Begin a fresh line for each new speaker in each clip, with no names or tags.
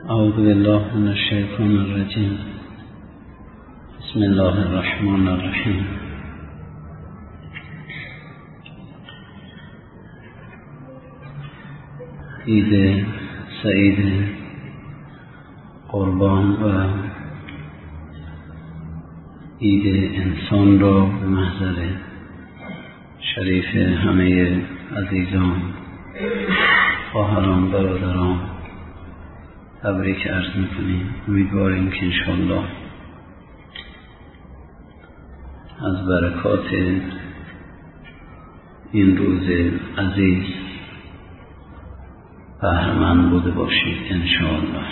اعوذ بالله من الشیطان الرجیم. بسم الله الرحمن الرحیم. عید سعید قربان و عید انسان را به محضر شریف همه عزیزان، خواهران، برادران تبریک عرض میکنیم. امیدواریم که انشاءالله از برکات این روز عزیز بهره‌مند بوده باشید انشاءالله.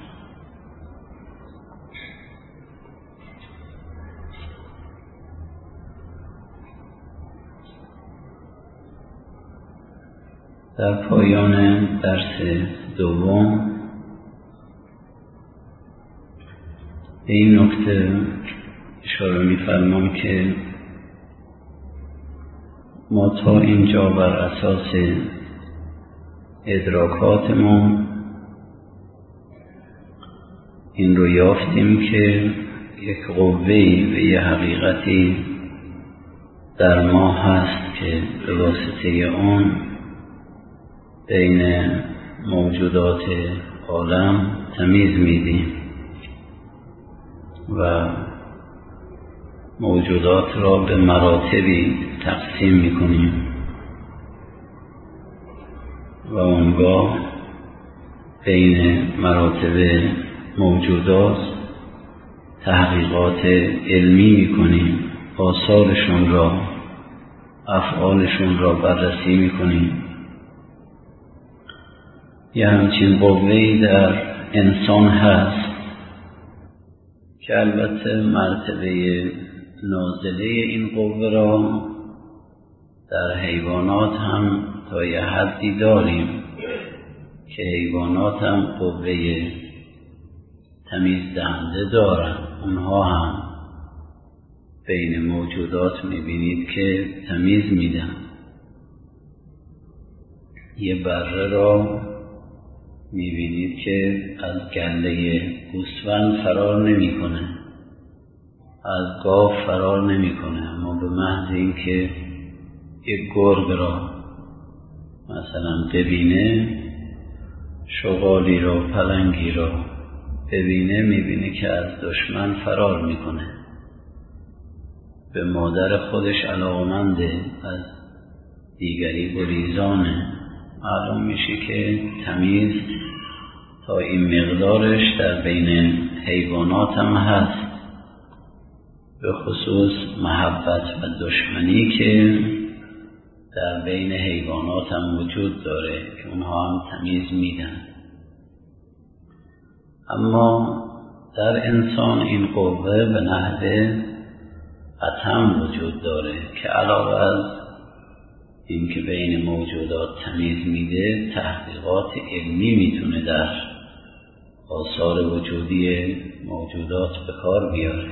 در پایان درس دوم به این نکته اشاره می‌فرمام که ما تا اینجا بر اساس ادراکاتمون این رو یافتیم که یک قوه‌ای و یه حقیقتی در ما هست که به واسطه اون بین موجودات عالم تمیز میدیم و موجودات را به مراتبی تقسیم میکنیم و اونگاه بین مراتب موجودات تحقیقات علمی میکنیم، آثارشون را، افعالشون را بررسی میکنیم. یه همچین قوه‌ای در انسان هست که البته مرتبه نازله این قوه را در حیوانات هم تا یه حدی داریم که حیوانات هم قوه تمیز دهنده دارن. اونها هم بین موجودات میبینید که تمیز میدن. یه بره را میبینید که از گله گوسفند فرار نمیکنه، از گاو فرار نمیکنه، اما به محض اینکه یک گرگ را مثلا ببینه، شغالی را، پلنگی را ببینه، میبینه که از دشمن فرار میکنه، به مادر خودش علاقمنده، از دیگری گریزانه. معلوم میشه که تمیز تا این مقدارش در بین حیوانات هم هست، به خصوص محبت و دشمنی که در بین حیوانات هم وجود داره که اونها هم تمیز میدن. اما در انسان این قوه به نحو اتم وجود داره که علاوه از این که بین موجودات تمیز میده، تحقیقات علمی میتونه در آثار وجودی موجودات به کار بیاره.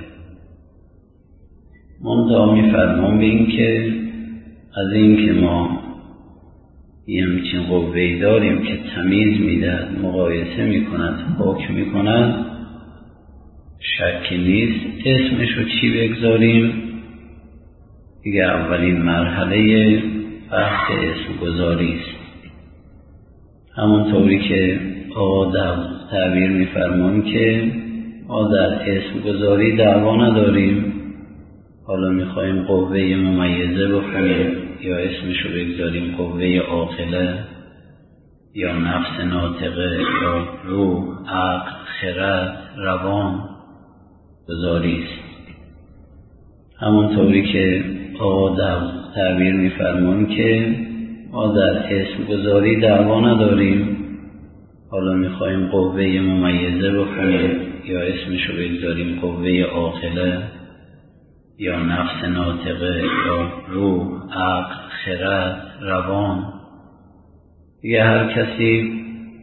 منتها میفرمام به این که از این که ما یه همچین قوه‌ای داریم که تمیز میده، مقایسه میکند، حکم میکند، شک نیست. اسمشو چی بگذاریم؟ دیگه اولین مرحله بحث اسم گذاری است. همونطوری که آقا تعبیر میفرمان که ما در اسم گذاری دعوا نداریم، حالا میخوایم قوه ممیزه بخونیم یا اسمشو بگذاریم قوه عاقله یا نفس ناطقه یا روح، عقل، خرد، روان گذاری است. همونطوری که آقا تعبیر میفرمان که ما در اسم گذاری دعوا نداریم، حالا میخوایم قوه ممیزه بخونیم یا اسمشو بگذاریم قوه عاقله یا نفس ناطقه یا روح، عقل، خرد، روان. یا هر کسی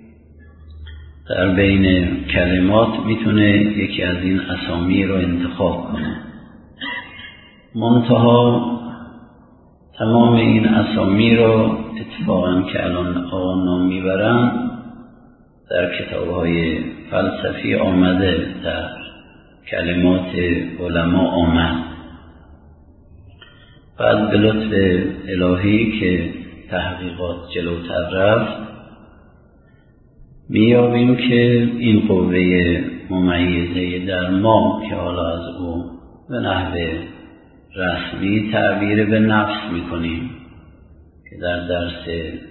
در بین کلمات میتونه یکی از این اسامی رو انتخاب کنه. منتها تمام این اسامی رو اتفاقا که الان آقا نام میبرن در کتاب‌های فلسفی آمده، در کلمات علما آمد. بعد به لطف الهی که تحقیقات جلوتر رفت می‌یابیم که این قوه ممیزه در ما که حالا از او به نحو رسمی تعبیر به نفس می‌کنیم که در درس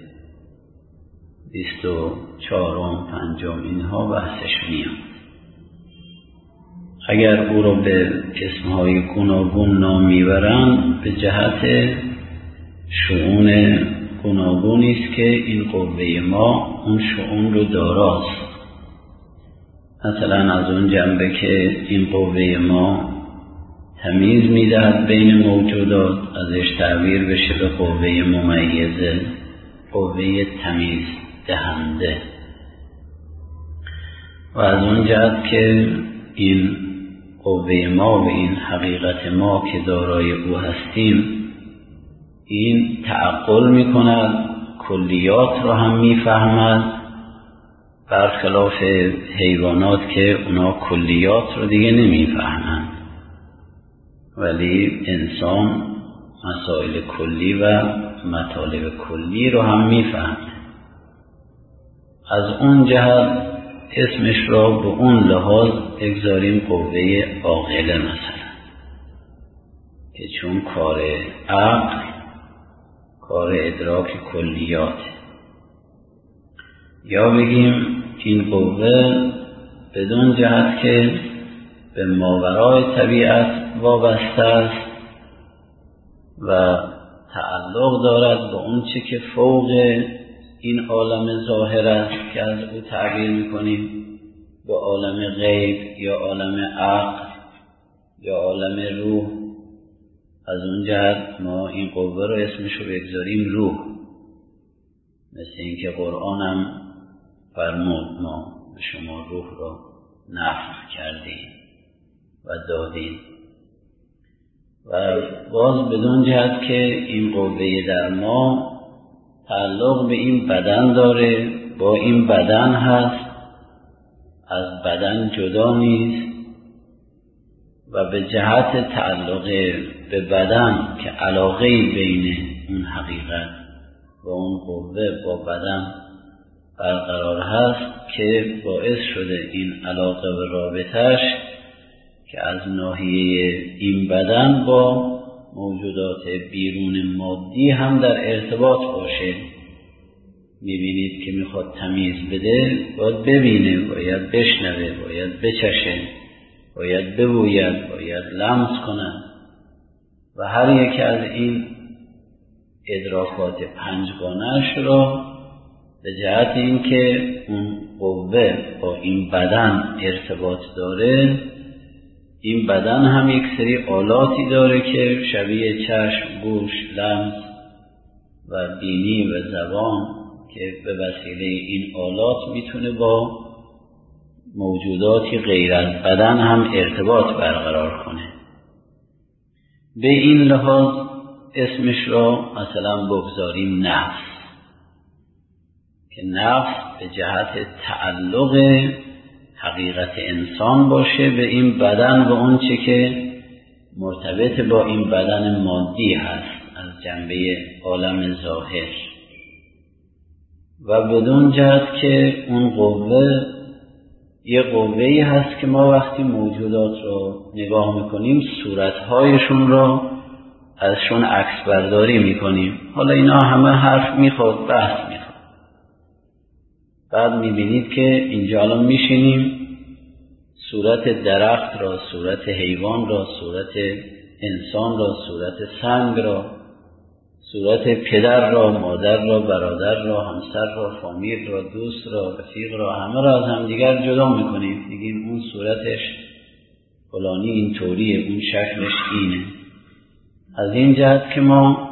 24 5 اینها بحثش میاد، اگر او را به اسمهای گوناگون نام میبرند به جهت شؤون گوناگونی است که این قوه ما اون شؤون رو داراست. مثلا از اون جنبه که این قوه ما تمیز میدهد بین موجودات، ازش تعبیر بشه به قوه ممیزه، قوه تمیز دهنده. و از اون جهت که این قوه ما و این حقیقت ما که دارای او هستیم، این تعقل میکند، کلیات را هم میفهمد، برخلاف حیوانات که اونا کلیات رو دیگه نمیفهمند، ولی انسان مسائل کلی و مطالب کلی رو هم میفهمه. از اون جهت اسمش را به اون لحاظ بگذاریم قوه عاقله مثلا، که چون کار عقل کار ادراک کلیات، یا بگیم این قوه بدون جهت که به ماورای طبیعت وابسته است و تعلق دارد به اون چه که فوق این عالم ظاهر است که از او تعبیر میکنیم به عالم غیب یا عالم عقل یا عالم روح. از اون جهت ما این قوه رو اسمشو بگذاریم روح، مثل اینکه قرآن هم فرمود ما به شما روح را نفخ کردیم و دادیم. و باز بدون جهت که این قوه در ما تعلق به این بدن داره، با این بدن هست، از بدن جدا نیست، و به جهت تعلق به بدن که علاقه بین اون حقیقت و اون قوه با بدن برقرار هست که باعث شده این علاقه و رابطش که از ناحیه این بدن با موجودات بیرون مادی هم در ارتباط باشه. میبینید که میخواد تمیز بده، باید ببینه، باید بشنوه، باید بچشه، باید ببوید، باید لمس کنه، و هر یک از این ادراکات پنجگانه‌اش را به جهت اینکه اون قوه با این بدن ارتباط داره، این بدن هم یک سری آلاتی داره که شبیه چشم، گوش، لمس و بینی و زبان که به وسیله این آلات میتونه با موجوداتی غیر از بدن هم ارتباط برقرار کنه. به این لحاظ اسمش را مثلا بگذاریم نفس، که نفس به جهت تعلق حقیقت انسان باشه به این بدن و اون چه که مرتبط با این بدن مادی هست از جنبه عالم ظاهر، و بدون جهت که اون قوه یه قوه‌ای هست که ما وقتی موجودات رو نگاه میکنیم صورتهایشون رو ازشون عکس برداری میکنیم. حالا اینا همه حرف میخواد، بحث میخواد. بعد میبینید که اینجا الان میشینیم صورت درخت را، صورت حیوان را، صورت انسان را، صورت سنگ را، صورت پدر را، مادر را، برادر را، همسر را، فامیل را، دوست را، رفیق را، همه را از همدیگر جدا میکنیم، میگیم اون صورتش فلانی این طوریه، اون شکلش اینه. از این جهت که ما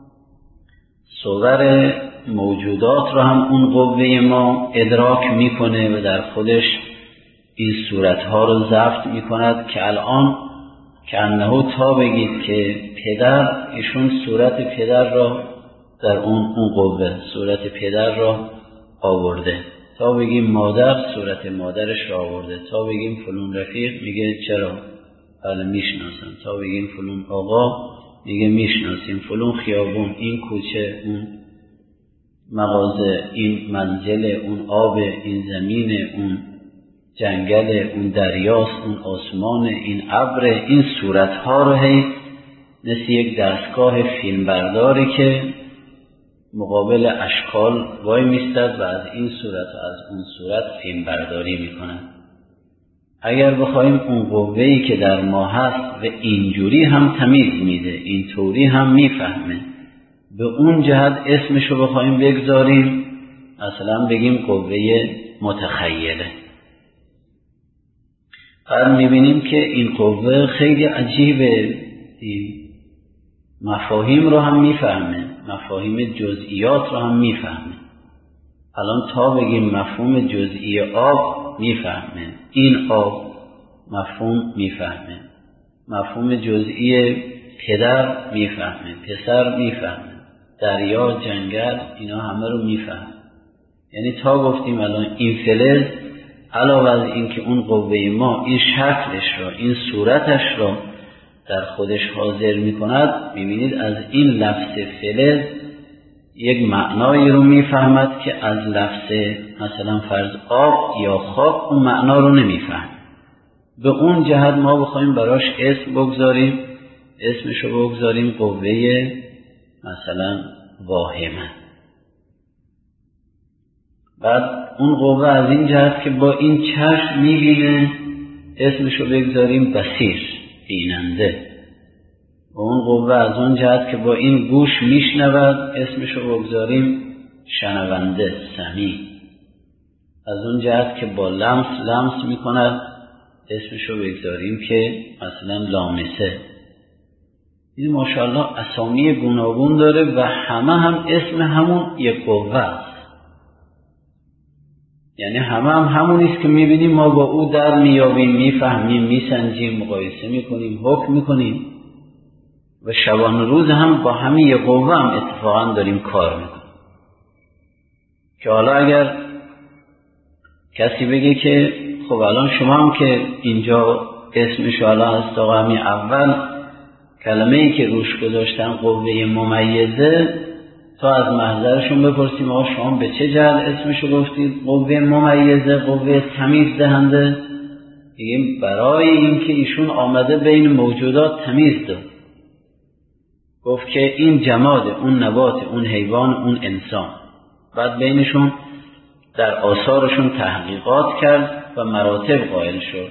صور موجودات را هم اون قوه ما ادراک میکنه و در خودش این صورتها رو ضبط میکند که الان که انهو تا بگید که پدر، ایشون صورت پدر را در اون قوه صورت پدر را آورده. تا بگیم مادر صورت مادرش را آورده، تا بگیم فلان رفیق میگه چرا؟ بله میشناسم. تا بگیم فلان آقا میگه میشناسیم. فلان خیابون، این کوچه، اون مغازه، این منزل، اون آب، این زمین، اون جنگل، اون دریاست، اون آسمان، این ابر. این صورتها رو هی مثل یک دستگاه فیلمبرداری که مقابل اشکال وای میستد و از این صورت و از اون صورت فیلمبرداری میکنه. اگر بخوایم اون قوه‌ای که در ما هست و اینجوری هم تمیز میده، اینطوری هم میفهمه، به اون جهت اسمشو بخوایم بگذاریم، مثلا بگیم قوه متخیله، بعد میبینیم که این قوه خیلی عجیبه، این مفاهیم رو هم میفهمه، مفاهیم جزئیات رو هم میفهمه. الان تا بگیم مفهوم جزئی آب میفهمه، این آب مفهوم میفهمه، مفهوم جزئی پدر میفهمه، پسر میفهمه، دریا، جنگل، اینا همه رو میفهمه. یعنی تا گفتیم الان این فلز علاوه از این که اون قوه ما این شکلش را، این صورتش را در خودش حاضر میکند، میبینید از این لفظ فلز یک معنایی رو میفهمد که از لفظ مثلا فرض آب یا خاک اون معنا رو نمیفهم. به اون جهت ما بخوایم براش اسم بگذاریم، اسمشو بگذاریم قوه مثلا واهمه. بعد اون قوه از این جهت که با این چشم میبینه اسمشو بگذاریم بصیر، بیننده. و اون قوه از اون جهت که با این گوش میشنود اسمشو بگذاریم شنونده، سمیع. از اون جهت که با لمس میکند اسمشو بگذاریم که مثلا لامسه. این ماشاءالله اسامی گوناگون داره و همه هم اسم همون یک قوه است. یعنی همه هم همونیست که میبینیم ما با او در میابیم، میفهمیم، میسنجیم، مقایسه میکنیم، حکم میکنیم و شبان روز هم با همین یک قوه هم اتفاقا داریم کار میکنیم. که حالا اگر کسی بگه که خب الان شما هم که اینجا اسمش حالا هست آقا همین اول کلمه‌ای که روش گذاشتن قوه ممیزه، تا از محضرشون بپرسیم آقا شما به چه جهت اسمشو گفتید قوه ممیزه، قوه تمیز دهنده؟ دیگه برای اینکه ایشون آمده بین موجودات تمیز داد، گفت که این جماد، اون نبات، اون حیوان، اون انسان. بعد بینشون در آثارشون تحقیقات کرد و مراتب قائل شد.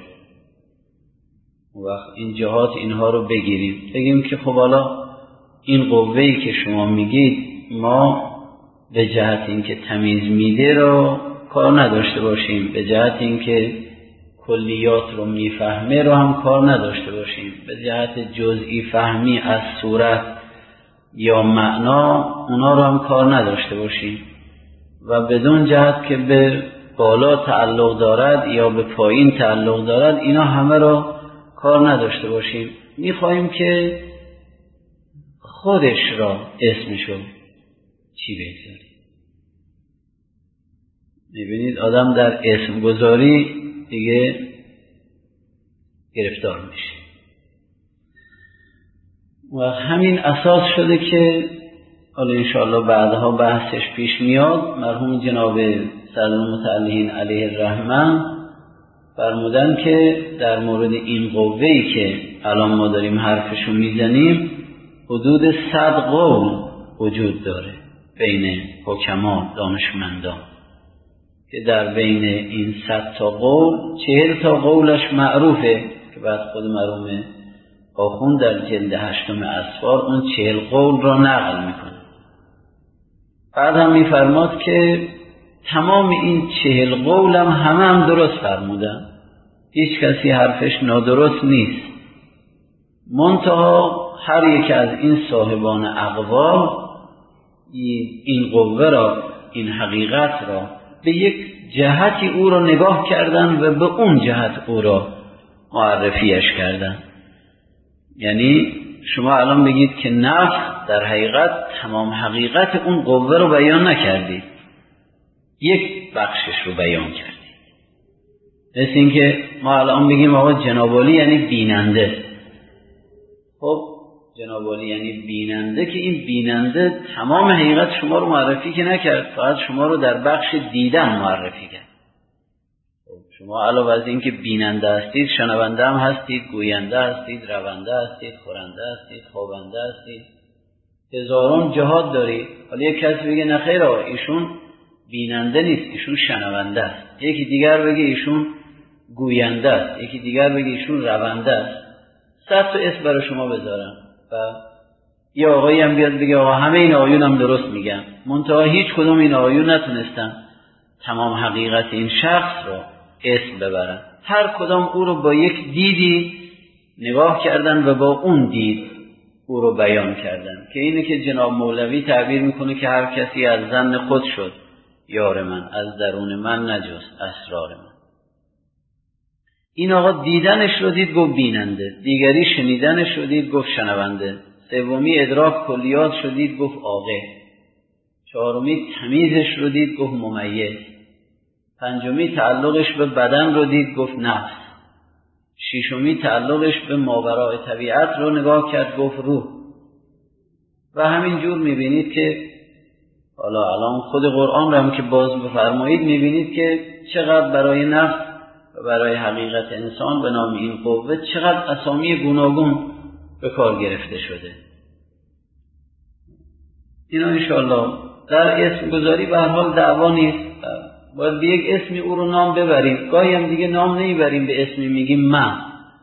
وقت این جهات اینها رو بگیریم، بگیم که خب حالا این قوه‌ای که شما میگید ما به جهت اینکه تمیز میده رو کار نداشته باشیم، به جهت اینکه کلیات رو میفهمه رو هم کار نداشته باشیم، به جهت جزئی فهمی از صورت یا معنا اونا رو هم کار نداشته باشیم و بدون جهت که به بالا تعلق دارد یا به پایین تعلق دارد اینا همه رو کار نداشته باشیم. میخواییم که خودش را اسمشو چی بگذاریم. میبینید آدم در اسم گذاری دیگه گرفتار میشه و همین اساس شده که حالا انشاءالله بعدها بحثش پیش میاد. مرحوم جناب سرمتعلین علیه الرحمه فرمودن که در مورد این قوه‌ای که الان ما داریم حرفشو میزنیم حدود 100 قول وجود داره بین حکما، دانشمندان، که در بین این 100 تا قول 40 تا قولش معروفه که بعد خود مرحوم آخوند در جلد 8 اسفار اون 40 قول را نقل میکنه. بعد هم میفرماد که تمام این 40 قول هم درست فرمودن، هیچ کسی حرفش نادرست نیست، منتها هر یک از این صاحبان اقوال این قوه را، این حقیقت را به یک جهتی او را نگاه کردن و به اون جهت او را معرفیش کردن. یعنی شما الان بگید که نفس در حقیقت تمام حقیقت اون قوه رو بیان نکردید، یک بخشش رو بیان کردید. مثل این که ما الان بگیم آقا جناب عالی یعنی بیننده. خب جناب عالی یعنی بیننده، که این بیننده تمام حقیقت شما رو معرفی که نکرد، فقط شما رو در بخش دیدن معرفی کرد. شما علاوه از این که بیننده هستید، شنونده هم هستید، گوینده هستید، رونده هستید، خورنده هستید، خوابنده هستید، هزاران جهات دارید. حالا یک کسی بگه نه خیر آقا ایشون بیننده نیست، ایشون شنونده است. یکی دیگر بگه ایشون گوینده است، یکی دیگر بگه ایشون رونده است. 100 تا اسم برای شما بذارم و یه آقایی هم بیاد بگه آقا همه این آقایون هم درست میگن، منتها هیچ کدوم این آقایون نتونستن تمام حقیقت این شخص رو اسم ببرن. هر کدام او رو با یک دیدی نگاه کردن و با اون دید او رو بیان کردن، که اینه که جناب مولوی تعبیر میکنه که هر کسی از ظن خود شد یار من، از درون من نجست اسرار من. این آقا دیدنش رو دید گفت بیننده، دیگری شنیدنش رو دید گفت شنونده، سومی ادراک کلیات شو دید گفت عاقل، چهارمی تمیزش رو دید گفت ممیز، پنجمی تعلقش به بدن رو دید گفت نفس، ششمی تعلقش به ماورای طبیعت رو نگاه کرد گفت روح. و همینجور میبینید که حالا الان خود قرآن رو هم که باز بفرمایید میبینید که چقدر برای نفس و برای حقیقت انسان به نام این قوه چقدر اسامی گوناگون به کار گرفته شده. اینا انشاءالله در اسم گذاری به هر حال دعوا نیست، باید به یک اسمی او رو نام ببریم. گاهی هم دیگه نام نمیبریم، به اسمی میگیم من،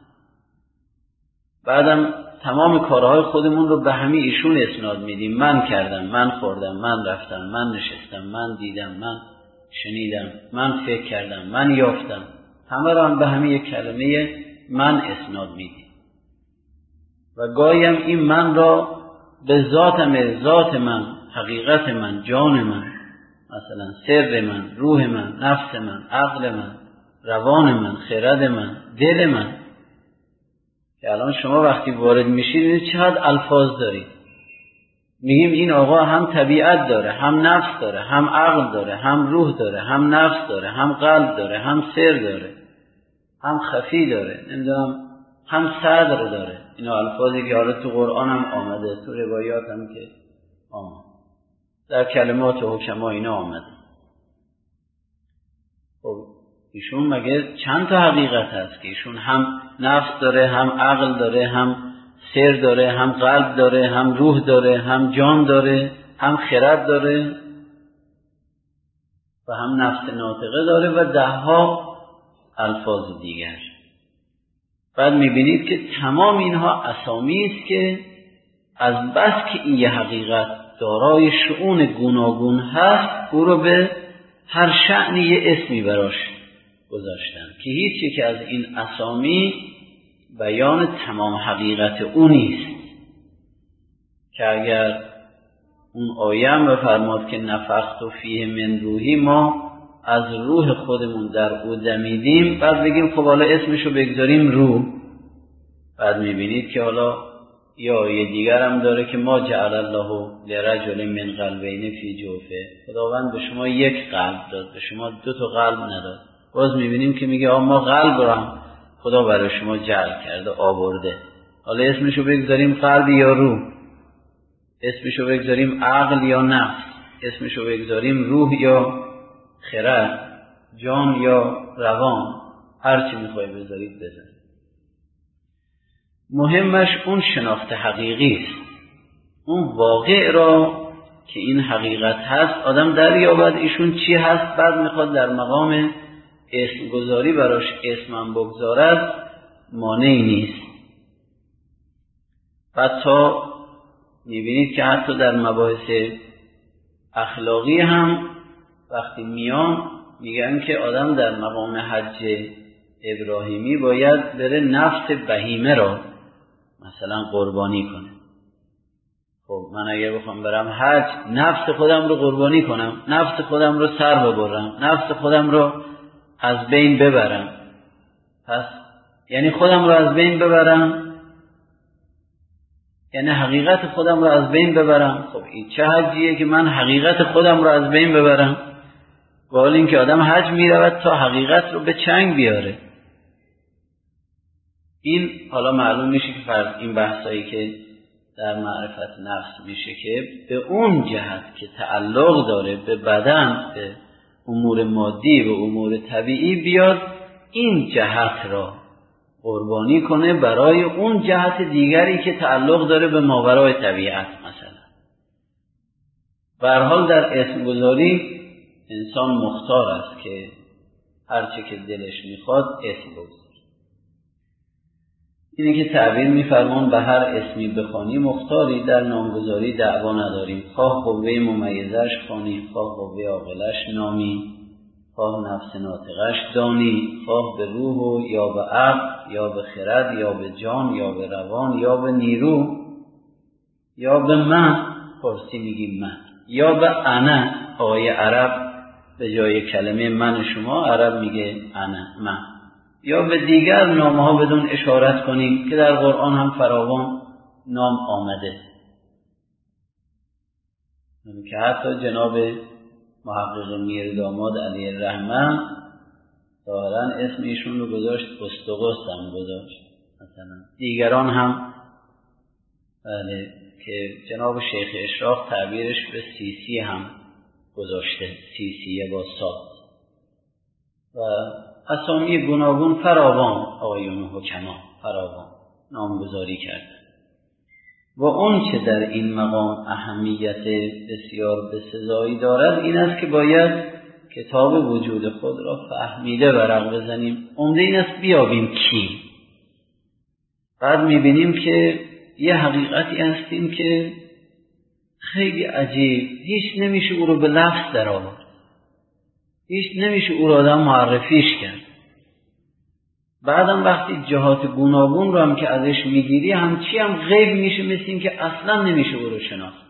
بعدم تمام کارهای خودمون رو به همین ایشون اسناد میدیم. من کردم، من خوردم، من رفتم، من نشستم، من دیدم، من شنیدم، من فکر کردم، من یافتم، همه رو هم به همین یک کلمه من اسناد میدیم. و گاهی هم این من را به ذات من، حقیقت من، جان من، مثلا سر من، روح من، نفس من، عقل من، روان من، خرد من، دل من، که الان شما وقتی وارد میشید چقدر الفاظ دارید. میگیم این آقا هم طبیعت داره، هم نفس داره، هم عقل داره، هم روح داره، هم نفس داره، هم قلب داره، هم سر داره، هم خفی داره، نمیدونم هم صدر داره. اینا الفاظی که حالا تو قرآن هم آمده، تو روایات هم که آمده، در کلمات حکما اینا آمده. خب ایشون مگه چند تا حقیقت هست که ایشون هم نفس داره، هم عقل داره، هم سر داره، هم قلب داره، هم روح داره، هم جان داره، هم خرد داره و هم نفس ناطقه داره و 10 الفاظ دیگر. بعد میبینید که تمام اینها اسامی است که از بس که این یه حقیقت دارای شؤون گوناگون هست، او رو به هر شأنی یه اسمی براش گذاشتن که هیچ یک از این اسامی بیان تمام حقیقت او نیست. که اگر اون آیه هم بفرماد که نفخت فیه من روحی، ما از روح خودمون در او دمیدیم، بعد بگیم خب حالا اسمشو بگذاریم روح. بعد میبینید که حالا یا آیه دیگر هم داره که ما جعل الله لرجل من قلبین فی جوفه، خداوند به شما یک قلب داد، به شما 2 تا قلب نداد. باز میبینیم که میگه ما قلب رو هم خدا برای شما جعل کرده، آورده. حالا اسمشو بگذاریم قلب یا روح، اسمشو بگذاریم عقل یا نفس، اسمشو بگذاریم روح یا خرد، جان یا روان، هر چی میخوای بذارید بذارید. مهمش اون شناخت حقیقی است، اون واقع را که این حقیقت هست آدم دریابد ایشون چی هست، بعد میخواد در مقام اسم گذاری براش اسمم بگذارد، مانعی نیست. بعد تا میبینید که حتی در مباحث اخلاقی هم وقتی میان میگن که آدم در مقام حج ابراهیمی باید بره نفس بهیمه را مثلا قربانی کنه. خب من اگه بخوام برم حج، نفس خودم رو قربانی کنم، نفس خودم رو سر ببرم، نفس خودم رو از بین ببرم، پس یعنی خودم رو از بین ببرم، یعنی حقیقت خودم رو از بین ببرم. خب این چه حجیه که من حقیقت خودم رو از بین ببرم؟ با حال اینکه آدم حج میرود تا حقیقت رو به چنگ بیاره. این حالا معلوم میشه که فرض این بحثایی که در معرفت نفس میشه که به اون جهت که تعلق داره به بدن، به امور مادی و امور طبیعی، بیاد این جهت را قربانی کنه برای اون جهت دیگری که تعلق داره به ماورای طبیعت. مثلا به هر حال در اسم گذاری انسان مختار است که هرچه که دلش میخواد اسم بگذاره. اینه که تعبیر میفرمان به هر اسمی بخوانی مختاری، در نامگذاری دعوا نداریم. خواه قوه ممیزش خوانی، خواه قوه عاقلش نامی، خواه نفس ناطقش دانی، خواه به روح و یا به عقل یا به خرد یا به جان یا به روان یا به نیرو یا به من، فارسی میگیم من، یا به انا. آقای عرب به جای کلمه من شما، عرب میگه انا، من. یا به دیگر نامه ها بدون اشارت کنیم که در قرآن هم فراوان نام آمده، که حتی جناب محقق میرداماد علیه الرحمه ظاهرا اسم ایشون رو گذاشت استقست هم گذاشت. مثلا دیگران هم بله، که جناب شیخ اشراق تعبیرش به سیسی هم گذاشته، سیسیه با صاد، و اسامی گوناگون فراوان آقایون حکما فراوان نامگذاری کرده. و اون چه در این مقام اهمیت بسیار بسزایی دارد این است که باید کتاب وجود خود را فهمیده ورق بزنیم. عمده این است بیابیم کی. بعد میبینیم که یه حقیقتی هستیم که خیلی عجیب، هیچ نمیشه او رو به لفظ در آورد، هیچ نمیشه او رو آدم معرفیش کرد. بعدم وقتی جهات گوناگون رو هم که ازش میگیری همچی هم غیب میشه، مثل این که اصلا نمیشه او رو شناخت.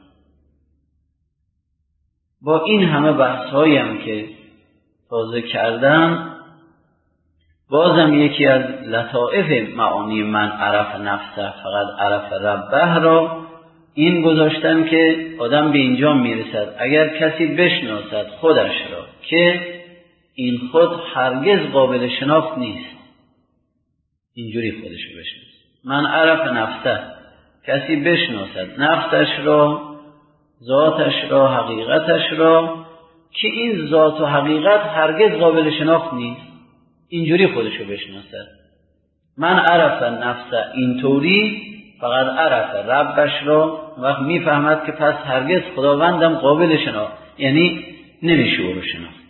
با این همه بحث‌هایی هم که تازه کردم، بازم یکی از لطائف معانی من عرف نفسه فقط عرف ربه را این گذاشتم که آدم به اینجا میرسد اگر کسی بشناسد خودش را که این خود هرگز قابل شناخت نیست، اینجوری خودش رو بشناسد. من عرف نفسه، کسی بشناسد نفسش را، ذاتش را، حقیقتش را، که این ذات و حقیقت هرگز قابل شناخت نیست، اینجوری خودش رو بشناسد. من عرف نفسه اینطوری فقط عرف ربش را، وقت میفهمد که پس هرگز خداوندم قابل شناخت، یعنی نمیشه او رو شناخت،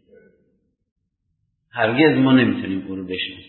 هرگز ما نمیتونیم او رو بشناسیم.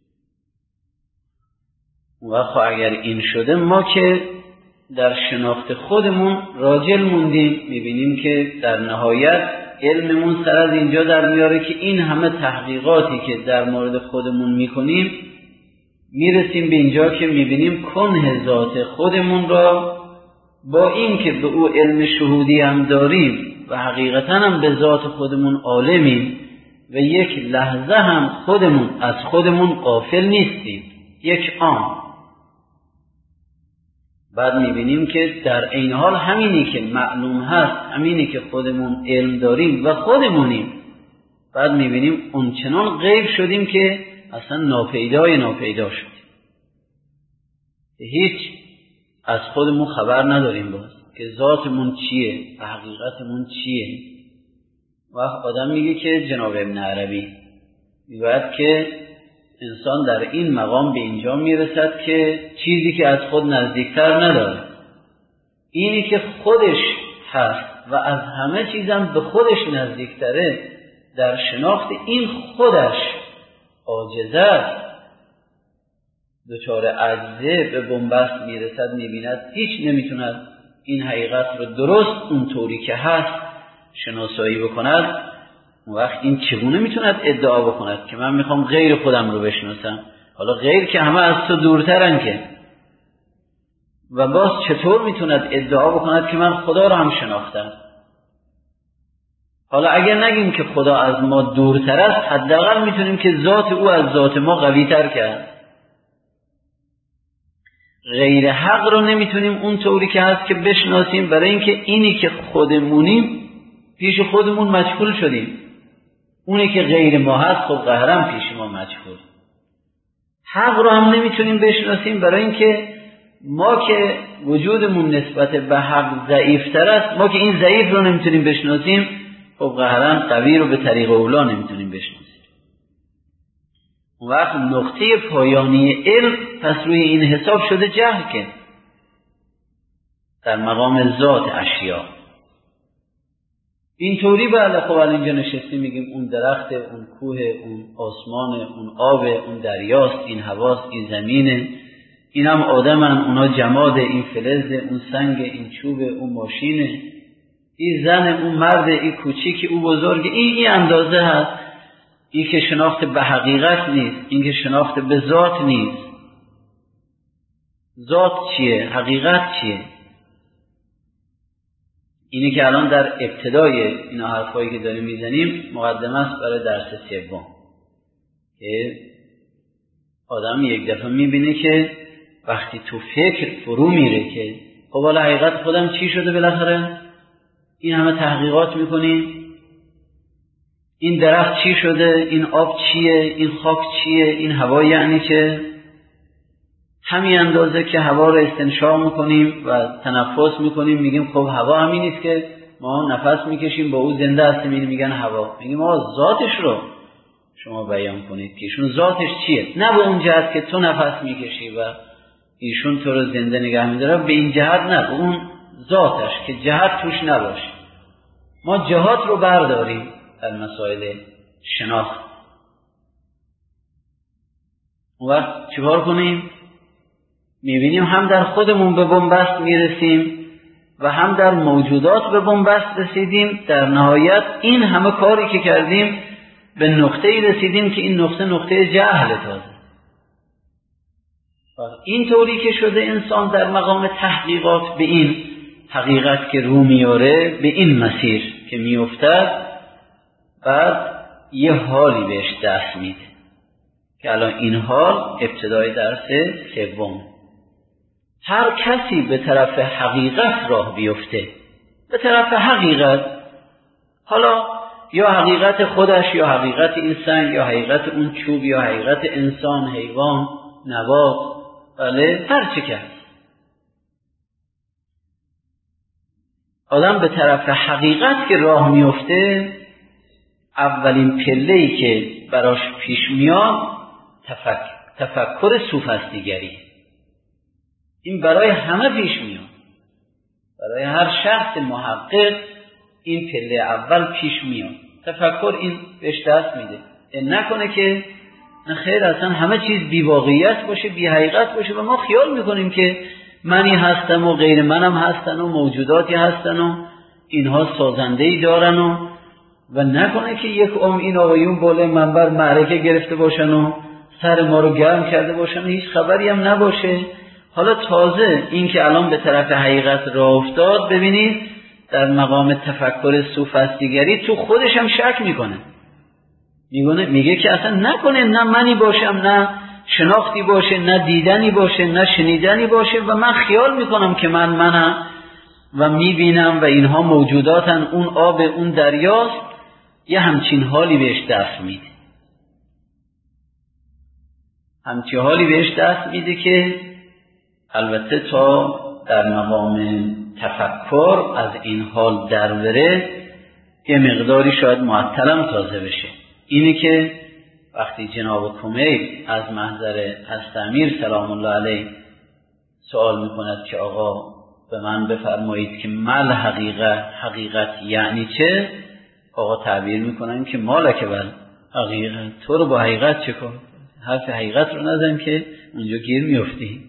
وقت اگر این شده ما که در شناخت خودمون راجل موندیم، میبینیم که در نهایت علممون سر از اینجا در میاره که این همه تحقیقاتی که در مورد خودمون میکنیم میرسیم به اینجا که میبینیم کنه ذات خودمون را با این که به او علم شهودی هم داریم و حقیقتا هم به ذات خودمون عالمیم و یک لحظه هم خودمون از خودمون غافل نیستیم، یک آن. بعد میبینیم که در عین حال همینی که معلوم هست، همینی که خودمون علم داریم و خودمونیم، بعد میبینیم اونچنان غیب شدیم که اصلا ناپیدا شدیم، هیچ از خودمون خبر نداریم باز که ذاتمون چیه و حقیقتمون چیه. وقت آدم میگه که جناب ابن عربی میگوید که انسان در این مقام به اینجا میرسد که چیزی که از خود نزدیکتر نداره، اینی که خودش هست و از همه چیزم به خودش نزدیکتره، در شناخت این خودش عاجزه است، دچار عجزه به بنبست میرسد، میبیند هیچ نمیتوند این حقیقت رو درست اونطوری که هست شناسایی بکند. اون وقت این چگونه میتوند ادعا بکند که من میخوام غیر خودم رو بشناسم؟ حالا غیر که همه از تو دورترن که، و باز چطور میتوند ادعا بکند که من خدا رو هم شناختم؟ حالا اگر نگیم که خدا از ما دورتر است، حداقل میتونیم که ذات او از ذات ما قوی تر کرد. غیر حق رو نمیتونیم اون طوری که هست که بشناسیم، برای اینکه اینی که خودمونیم پیش خودمون مجهول شدیم. اونی که غیر ما هست خب قهرم پیش ما مجهول. حق رو هم نمیتونیم بشناسیم، برای اینکه ما که وجودمون نسبت به حق ضعیفتر است، ما که این ضعیف رو نمیتونیم بشناسیم، خب قهرن قوی رو به طریق اولا نمیتونیم بشناسیم. اون وقت نقطه پایانی علم پس روی این حساب شده جهل، که در مقام ذات اشیا اینطوری بله خب اینجا نشستیم میگیم اون درخت، اون کوه، اون آسمان، اون آب، اون دریاست، این هواست، این زمینه، این هم آدمن، اونا جماده، این فلزه، اون سنگ، این چوبه، اون ماشینه، این زن، اون مرد، این کوچیک، اون بزرگ، این اندازه هست. این که شناخت به حقیقت نیست، این که شناخت به ذات نیست. ذات چیه؟ حقیقت چیه؟ اینی که الان در ابتدای این حرفایی که داریم میزنیم مقدمه است برای درس سوم، که آدم یک دفعه میبینه که وقتی تو فکر فرو میره که خب حالا حقیقت خودم چی شده بالاخره؟ این همه تحقیقات میکنیم، این درخت چی شده؟ این آب چیه؟ این خاک چیه؟ این هوا یعنی چه؟ همین اندازه که هوا رو استنشاق میکنیم و تنفس میکنیم میگیم خب هوا همین نیست که ما نفس میکشیم با او زنده هستیم، این میگن هوا. میگیم آقا ذاتش رو شما بیان کنید که ایشون ذاتش چیه، نه به اون جهت که تو نفس میکشی و ایشون تو رو زنده نگه میداره، به این جهت نه، به اون ذاتش که جهت توش نباشه. ما جهات رو برداریم در مسائل شناخت. اون وقت چیکار کنیم؟ میبینیم هم در خودمون به بنبست میرسیم و هم در موجودات به بنبست رسیدیم. در نهایت این همه کاری که کردیم به نقطه‌ای رسیدیم که این نقطه جهل تازه. این طوری که شده انسان در مقام تحقیقات به این حقیقت که رو میاره، به این مسیر که میافتد، بعد یه حالی بهش دست میده که الان این حال ابتدای درس سوم. هر کسی به طرف حقیقت راه بیفته، به طرف حقیقت، حالا یا حقیقت خودش یا حقیقت این سنگ یا حقیقت اون چوب یا حقیقت انسان، حیوان، نبات، بله هر چه کس، آدم به طرف حقیقت که راه میفته، اولین پله‌ای که براش پیش میاد تفکر سوفسطی‌گری. این برای همه پیش میاد، برای هر شخص محقق این پله اول پیش میاد. تفکر این بهش دست میده، نکنه که خیر اصلا همه چیز بی واقعیت باشه، بی حقیقت باشه و ما خیال میکنیم که منی هستم و غیر منم هستن و موجوداتی هستن و اینها سازنده‌ای دارن و نکنه که یک این آقایون بالا منبر معرکه گرفته باشن و سر ما رو گرم کرده باشن و هیچ خبری هم نباشه. حالا تازه این که الان به طرف حقیقت راه افتاد، ببینید در مقام تفکر سوفسطی‌گری تو خودش هم شک میکنه، میگه که اصلا نکنه نه منی باشم، نه شناختی باشه، نه دیدنی باشه، نه شنیدنی باشه و من خیال میکنم که منم و میبینم و اینها موجوداتن، اون آب، اون دریاست. یه همچین حالی بهش دست میده، همچین حالی بهش دست میده که البته تا در مقام تفکر از این حال در بره یه مقداری شاید معطلم تازه بشه. اینه که وقتی جناب کمیل از محضر حضرت امیر سلام الله علیه سوال میکند که آقا به من بفرمایید که مل حقیقت یعنی چه، آقا تعبیر میکنن که مالک بل حقیقت، تو رو با حقیقت چه کن؟ حرف حقیقت رو نزن که اونجا گیر میفتی.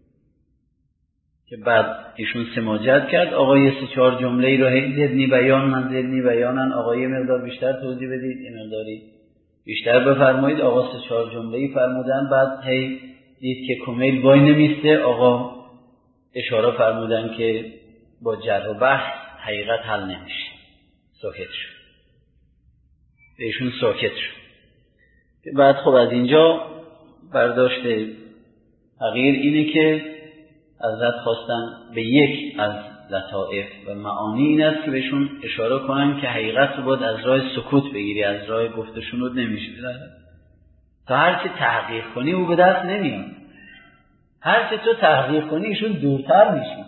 که بعد ایشون سماجت کرد، آقا یه 3-4 جمله رو زدنی بیان، من زدنی بیانن، آقا یه مقدار بیشتر توضیح بدید، یه مقداری بیشتر بفرمایید. آقا 3-4 جمله‌ای فرمودن، بعد هی دید که کمیل وای نمیسته، آقا اشاره فرمودن که با جر و بحث حقیقت حل نمیشه، ساکت شد. ایشون ساکت شد. بعد خب از اینجا برداشت حقیر اینه که حضرت خواستن به یک از لطائف و معانی این است که بهشون اشاره کنم که حقیقت رو باید از راه سکوت بگیری، از راه گفت و شنود نمیشه. تا هرچی تحقیق کنی او به دست نمیاد، هرچی تو تحقیق کنی ایشون دورتر میشی.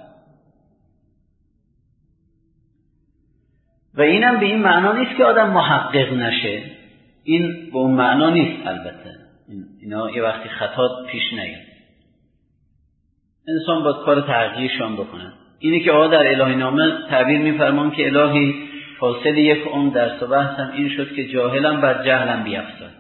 و اینم به این معنا نیست که آدم محقق نشه، این به اون معنا نیست. البته اینا یه وقتی خطا پیش نیاد، انسان باید کار تحقیقشان بکنن. اینی که آقا در الهی نامه تعبیر می‌فرمان که الهی حاصل یک عمر درس و بحثم این شد که جاهلم بر جهلم بیفزای،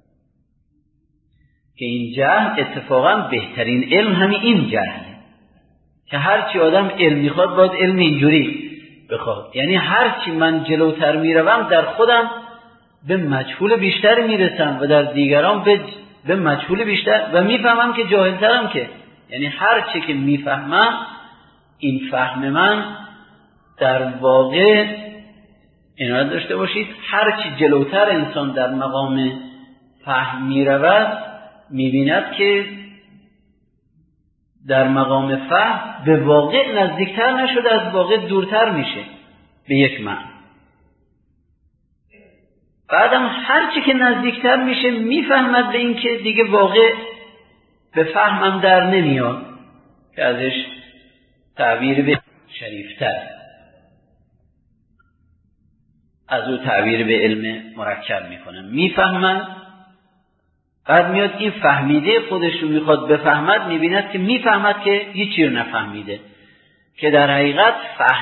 که این جهل اتفاقا بهترین علم همین این جهله، که هرچی آدم علم میخواد باید علم اینجوری بخواد، یعنی هرچی من جلوتر میروم در خودم به مجهول بیشتر میرسم و در دیگران به مجهول بیشتر، و میفهمم که جاهلترم، که یعنی هرچی که میفهمم این فهم من در واقع عنایت داشته باشید هرچی جلوتر انسان در مقام فهم میرود میبیند که در مقام فهم به واقع نزدیکتر نشده، از واقع دورتر میشه به یک معنی. بعدم هرچی که نزدیکتر میشه میفهمد به این که دیگه واقع به فهمم در نمیاد، که ازش تعبیر به شریفتر، از او تعبیر به علم مرکب میکنم. میفهمد، بعد میاد این فهمیده خودش رو میخواد بفهمد، میبیند که میفهمد که هیچی رو نفهمیده، که در حقیقت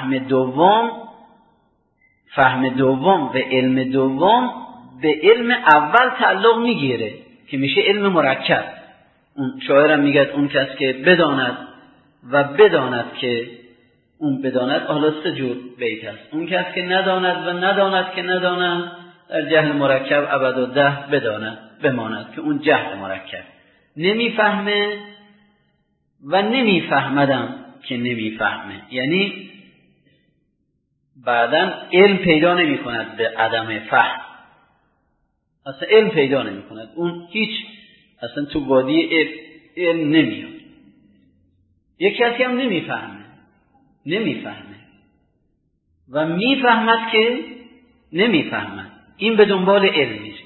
فهم دوم و علم دوم به علم اول تعلق میگیره که میشه علم مرکب. اون شاعرم میگه اون کس که بداند و بداند که اون بداند، حالا 3 جور بیت است. اون کس که نداند و نداند که نداند، در جهل مرکب ابدالده بداند بماند، که اون جهل مرکب نمیفهمه و نمیفهمدم که نمیفهمه، یعنی بعدن علم پیدا نمی کند به عدم فهم، اصلا علم پیدا نمی کند، اون هیچ اصلا تو وادی علم نمیاد. یک کسی هم نمیفهمه و میفهمد که نمیفهمد، این به دنبال علم میره،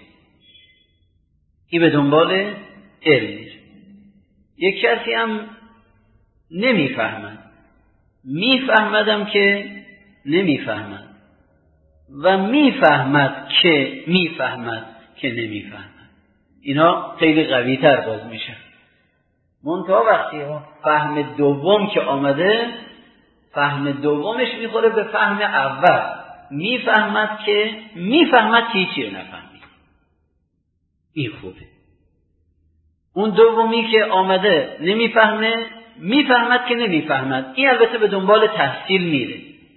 یک کسی هم نمیفهمد، میفهمدم که نمیفهمد و میفهمد که میفهمد که نمیفهمد. اینا خیلی قوی تر باز میشن. منتها وقتی فهم دوم که آمده، فهم دومش میخوره به فهم اول، میفهمد که هیچی رو نفهمید. این خوبه. اون دومی که آمده نمیفهمه، میفهمد که نمیفهمد، این البته به دنبال تحصیل میره،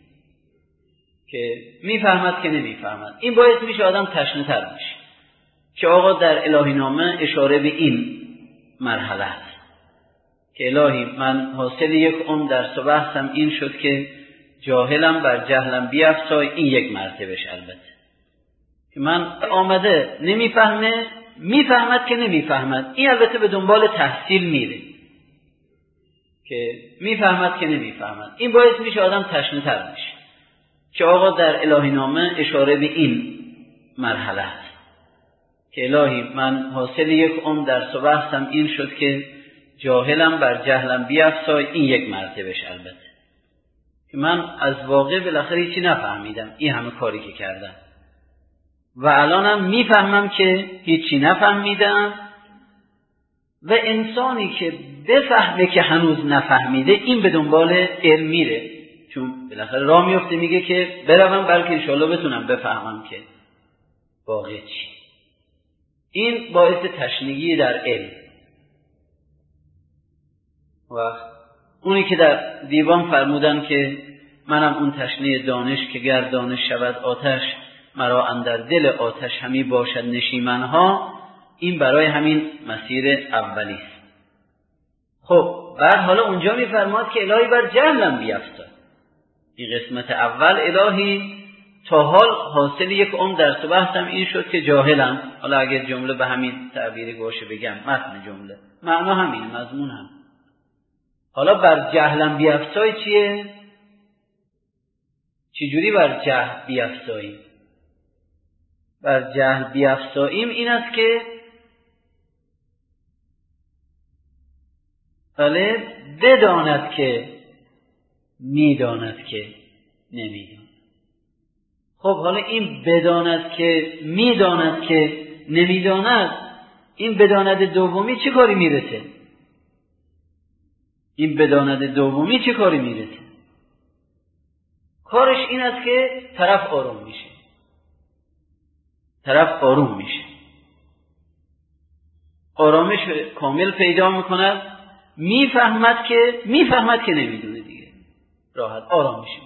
که میفهمد که نمیفهمد. این باعث میشه آدم تشنه تر میشه، که آقا در الهی نامه اشاره به این مرحله است که الهی من حاصل یک عمر درس و بحثم این شد که جاهلم بر جهلم بیفزای. این یک مرتبهش البته که من آمده نمیفهمه، میفهمد که نمیفهمد، این البته به دنبال تحصیل میره، که میفهمد که نمیفهمد. این باعث میشه آدم تشنه تر میشه، که آقا در الهی نامه اشاره به این مرحله است که الهی من حاصل یک عمر درس و بحثم این شد که جاهلم بر جهلم بیفزای. این یک مرتبهش البته که من از واقع بالاخره هیچی نفهمیدم، این همه کاری که کردم و الانم میفهمم که هیچی نفهمیدم. و انسانی که بفهمه که هنوز نفهمیده، این به دنبال علم میره، چون بالاخره راه میفته، میگه که بروم بلکه انشاءالله بتونم بفهمم که واقع چی. این باعث تشنگی در علم. و اونی که در دیوان فرمودن که منم اون تشنه دانش که گر دانش شود آتش، مرا اندر دل آتش همی باشد نشیمنها، این برای همین مسیر اولی است. خب بعد حالا اونجا میفرماد که الهی بر جهلم بیفزای. این قسمت اول الهی تا حال حاصل یک عمر درس و بحثم این شد که جاهلم. حالا اگر جمله به همین تعبیر گوشه بگم، متن جمله معنا همینه، مضمون هم. حالا بر جهلم بیفزای چیه؟ چجوری بر جهل بیفزاییم؟ بر جهل بیفزاییم این است که بله بداند که میداند که نمیداند. خب حالا این بداند که میداند که نمیداند، این بداند دومی چه کاری میرسه؟ این بداند دومی چه کاری میرسه؟ کارش این است که طرف آروم میشه، طرف آروم میشه، آرامش کامل پیدا میکند، میفهمد که نمیدونه دیگه، راحت آرام میشه.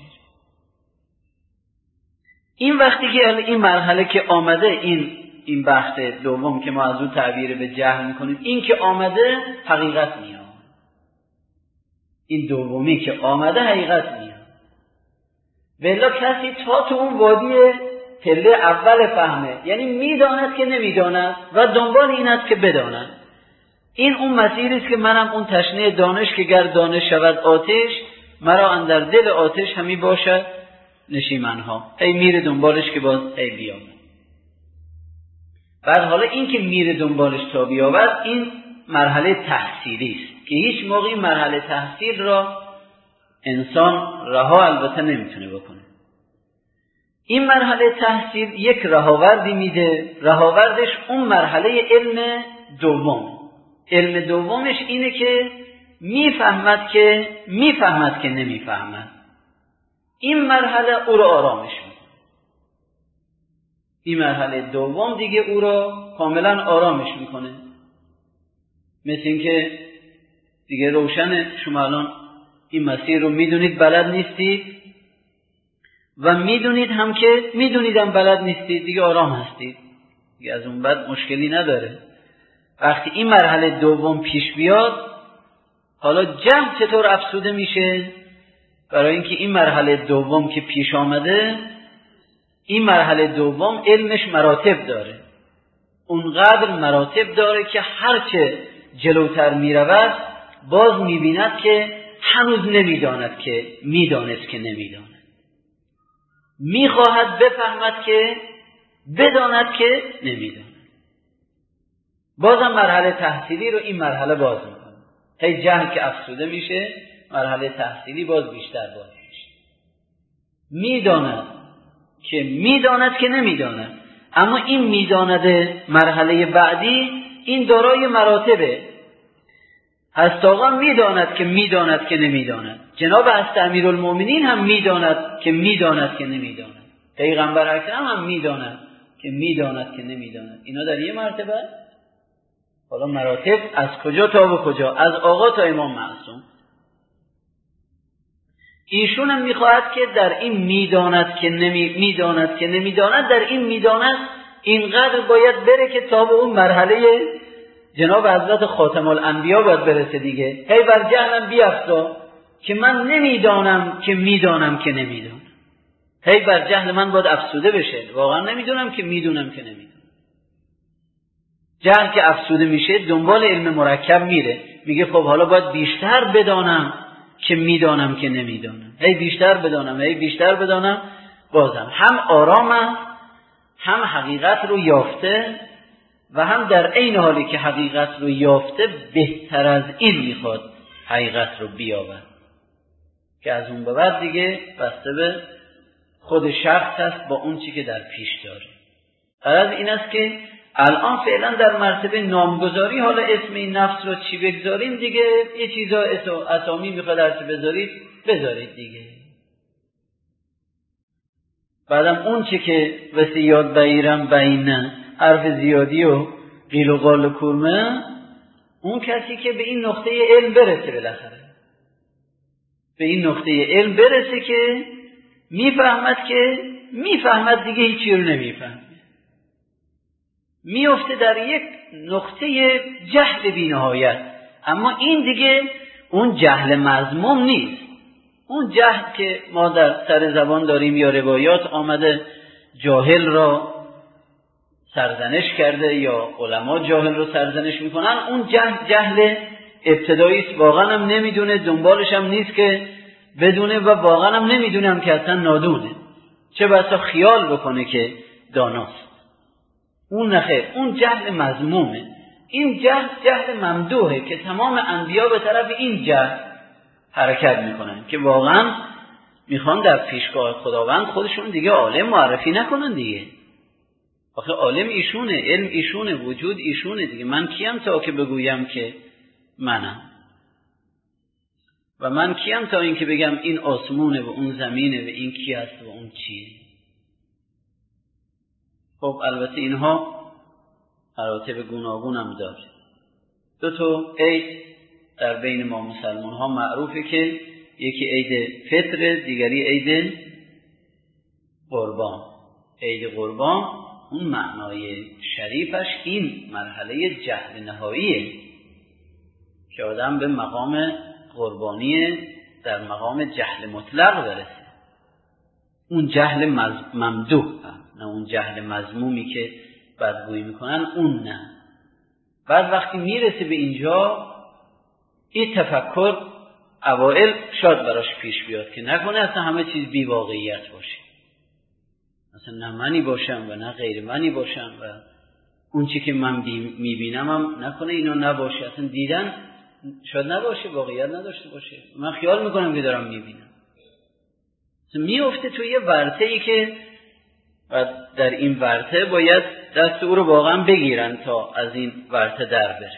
این وقتی که این مرحله که آمده، این بحث دوم که ما از اون تعبیر به جهل میکنیم، این که آمده حقیقت میاد. این دومی که آمده حقیقت میاد. ولی کسی تا تو اون وادی پله اول فهمه، یعنی میداند که نمیداند و دنبال این است که بداند. این اون مسیری است که منم اون تشنه دانش که گر دانش شود آتش، مرا اندر دل آتش همی باشد نشیمنها. ای میره دنبالش که باز ای بیامد. بعد حالا این که میره دنبالش تا بیاورد، این مرحله تحصیلی است که هیچ موقع این مرحله تحصیل را انسان رها البته نمیتونه بکنه. این مرحله تحصیل یک رهاوردی میده، رهاوردش اون مرحله علم دوم. علم دومش اینه که میفهمد که نمیفهمد. این مرحله او را آرامش میده. این مرحله دوم دیگه او را کاملا آرامش میکنه. مثل این که دیگه روشنه، شما الان این مسیر رو میدونید بلد نیستید و میدونید هم بلد نیستید، دیگه آرام هستید دیگه، از اون بعد مشکلی نداره. وقتی این مرحله دوم پیش بیاد، حالا جهل چطور افسوده میشه؟ برای اینکه این مرحله دوم که پیش آمده، این مرحله دوم علمش مراتب داره، اونقدر مراتب داره که هرچه جلوتر میرود باز میبیند که هنوز نمیداند که میدانست که نمیداند، میخواهد بفهمد که بداند که نمیداند. بازم مرحله تحصیلی رو این مرحله باز میکنه. هی جهل که افسوده میشه، مرحله تحصیلی باز بیشتر باز میشه. میداند که نمیداند. اما این میداند مرحله بعدی، این دارای مراتبه. حضرت آقا میداند که نمیداند. جناب حضرت امیرالمومنین هم میداند که نمیداند. پیغمبر اکرم هم میداند که نمیداند. اینا در یه مرتبه. حالا مراتب از کجا تا به کجا؟ از آقا تا امام معصوم. ایشون هم میخواهد که در این میداند که نمیداند، در این میداند اینقدر باید بره که تا به اون مرحله جناب حضرت خاتم الانبیا باید برسه دیگه. هی بر جهلم بیفزا که من نمیدانم که میدانم که نمیدانم. هی بر جهل من باید افسوده بشه، واقعا نمیدونم که میدونم که نمیدونم. جهل که افسوده میشه دنبال علم مرکب میره، میگه خب حالا باید بیشتر بدانم که میدانم که نمیدانم. هی بیشتر بدانم، بازم هم آرامم، هم حقیقت رو یافته و هم در عین حالی که حقیقت رو یافته بهتر از این میخواد حقیقت رو بیابد، که از اون به بعد دیگه بسته به خود شخص هست با اون چی که در پیش داره. غرض این است که الان فعلا در مرتبه نامگذاری، حالا اسم این نفس رو چی بگذاریم دیگه، یه چیزا اسامی میخواد هرچی بذارید دیگه. بعدم اون چی که وسیاد بایرم بینه حرف زیادی و قیل و قال و کرمه، اون کسی که به این نقطه علم برسه، بالاخره به این نقطه علم برسه که میفهمد دیگه هیچی رو نمیفهمه، میفته در یک نقطه جهل بی‌نهایت. اما این دیگه اون جهل مذموم نیست، اون جهل که ما در سر زبان داریم یا روایات آمده جاهل را سرزنش کرده یا علما جاهل رو سرزنش میکنن، اون جهل ابتدایی است، واقعا هم نمیدونه، دنبالش هم نیست که بدونه و واقعا هم نمیدونم که اصلا نادونه. چه بسا خیال بکنه که داناست. اون نخیر، اون جهل مذمومه. این جهل ممدوحه که تمام انبیا به طرف این جهل حرکت میکنن که واقعا میخوان در پیشگاه خداوند خودشون دیگه عالم معرفی نکنن دیگه. آخه عالم ایشونه، علم ایشونه، وجود ایشونه دیگه. من کیم تا که بگویم که منم؟ و من کیم تا این که بگم این آسمونه و اون زمینه و این کی است و اون چیه؟ خب البته اینها مراتب گوناگون هم داره. دو تا عید در بین ما مسلمان ها معروفه که یکی عید فطر، دیگری عید قربان. عید قربان اون معنای شریفش این مرحله جهل نهاییه که آدم به مقام قربانی در مقام جهل مطلق برسه. اون جهل ممدوح، نه اون جهل مذمومی که بدگویی میکنن، اون نه. بعد وقتی میرسه به اینجا، این تفکر اوائل شاید براش پیش بیاد که نکنه اصلا همه چیز بی واقعیت باشه، اصلا نه منی باشم و نه غیر منی باشم و اون چی که من میبینم هم نکنه اینو نباشه، اصلا دیدن شاید نباشه، واقعیت نداشته باشه، من خیال میکنم که دارم میبینم. میفته توی یه ورطه‌ای که و در این ورطه باید دست او رو واقعا بگیرن تا از این ورطه در بره.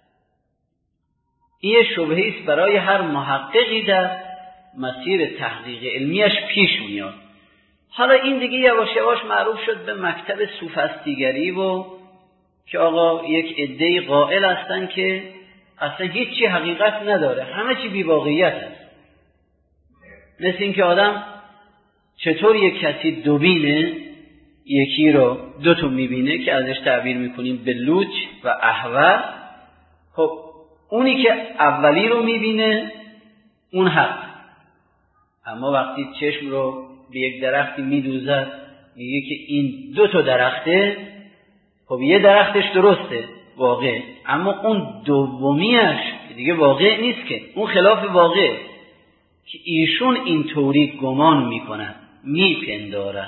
این شبهه است برای هر محققی در مسیر تحقیق علمیش پیش میاد. حالا این دیگه یواش یواش معروف شد به مکتب سوفسطیگری و که آقا یک عده‌ای قائل هستن که اصلا هیچی حقیقت نداره، همه چی بی واقعیت است. مثل این که آدم چطور یک کسی دوبینه، یکی رو دو تا میبینه که ازش تعبیر میکنیم به لوچ و احول. خب اونی که اولی رو میبینه اون حق، اما وقتی چشم رو به یک درختی میدوزد میگه که این دو تا درخته، خب یه درختش درسته واقع، اما اون دومیش دیگه واقع نیست، که اون خلاف واقع که ایشون اینطوری گمان میکنن، میپندارن.